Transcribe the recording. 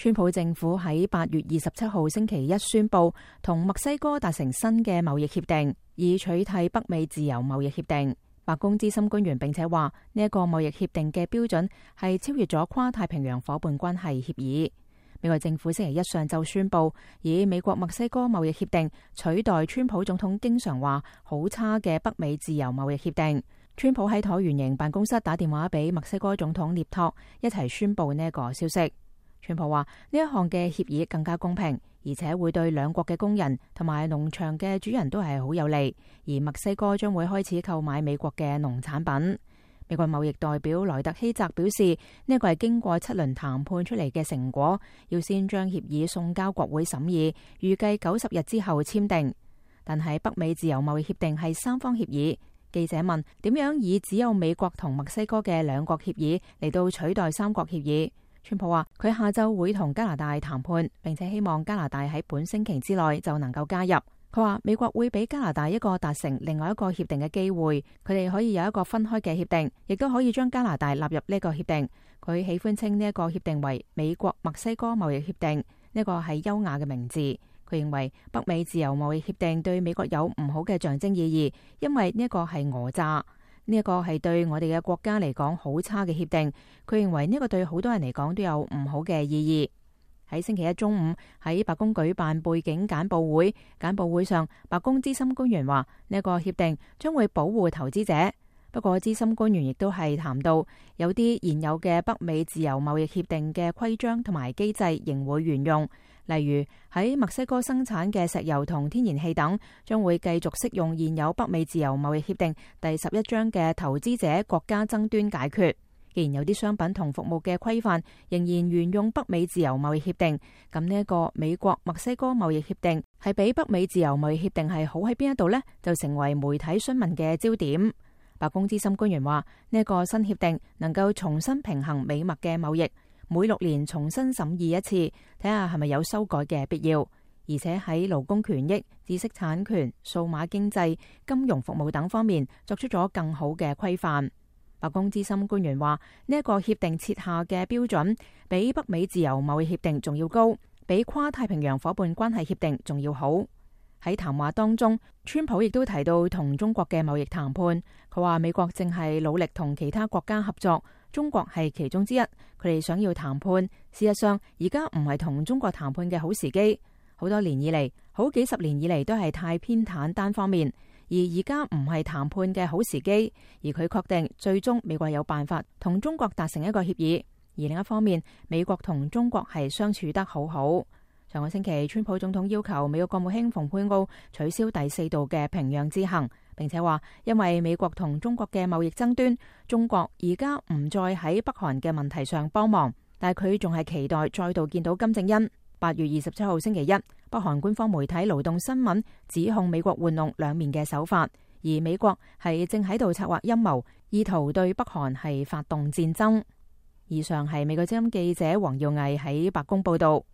川普政府喺8月27號星期一宣布同墨西哥達成新嘅貿易協定，以取替北美自由貿易協定。白宮資深官員並且話呢一個貿易協定嘅標準係超越咗跨太平洋夥伴關係協議。美國政府星期一上晝宣布，以美國墨西哥貿易協定取代川普總統經常話好差嘅北美自由貿易協定。川普喺橢圓形辦公室打電話俾墨西哥總統涅托，一齊宣布呢一個消息。川普話呢一項嘅協議更加公平，而且會對兩國嘅工人同埋農場嘅主人都係好有利，而墨西哥將會開始購買美國嘅農產品。美國貿易代表萊特希澤表示，呢一個係經過7輪談判出嚟嘅成果，要先將協議送交國會審議，預計90日之後簽訂。但係北美自由貿易協定係3方協議，記者問點樣以只有美國同墨西哥嘅2國協議嚟到取代3國協議？川普話佢下晝會同加拿大談判，並且希望加拿大喺本星期之內就能夠加入。佢話美國會俾加拿大一個達成另外一個協定嘅機會，佢哋可以有一個分開嘅協定，亦都可以將加拿大納入呢個協定。佢喜歡稱呢一個協定為美國墨西哥貿易協定，呢個係優雅嘅名字。佢認為北美自由貿易協定對美國有唔好嘅象徵意義，因為呢一個係訛詐。呢一個係對我哋嘅國家嚟講好差嘅協定，佢認為呢個對好多人嚟講都有唔好嘅意義。喺星期一中午喺白宮舉辦背景簡報會，簡報會上白宮資深官員話呢一個協定將會保護投資者。不過資深官員亦都係談到有啲現有嘅北美自由貿易協定嘅規章同埋機制仍會沿用，例如喺墨西哥生產嘅石油同天然氣等將會繼續適用現有北美自由貿易協定第11章嘅投資者國家爭端解決。既然有啲商品同服務嘅規範仍然沿用北美自由貿易協定，咁呢一個美國墨西哥貿易協定係比北美自由貿易協定係好喺邊一度呢？就成為媒體詢問嘅焦點。白宮資深官員話呢一個新協定能夠重新平衡美墨嘅貿易，每6年重新審議一次，睇下係咪有修改嘅必要，而且喺勞工權益、知識產權、數碼經濟、金融服務等方面作出咗更好嘅規範。白宮資深官員話呢一個協定設下嘅標準比北美自由貿易協定仲要高，比跨太平洋夥伴關係協定仲要好。喺談話當中，川普亦都提到同中國嘅貿易談判。佢話美國正係努力同其他國家合作，中國係其中之一。佢哋想要談判，事實上而家唔係同中國談判嘅好時機。好多年以嚟，好幾十年以嚟都係太偏袒單方面，而家唔係談判嘅好時機。而佢確定最終美國有辦法同中國達成一個協議。而另一方面，美國同中國係相處得好好。上個星期，川普總統要求美國國務卿蓬佩奧取消第4度嘅平壤之行，並且話因為美國同中國嘅貿易爭端，中國而家唔再喺北韓嘅問題上幫忙，但係佢仲係期待再度見到金正恩。8月27號星期一，北韓官方媒體勞動新聞指控美國玩弄兩面嘅手法，而美國係正喺度策劃陰謀，意圖對北韓係發動戰爭。以上係美國之音記者黃耀毅喺白宮報道。